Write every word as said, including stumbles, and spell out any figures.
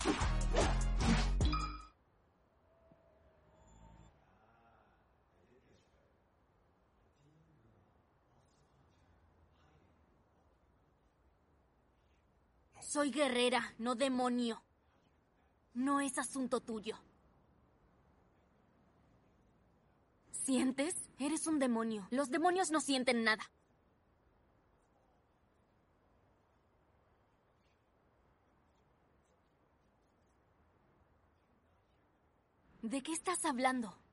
Soy guerrera, no demonio. No es asunto tuyo. ¿Sientes? Eres un demonio. Los demonios no sienten nada. ¿De qué estás hablando?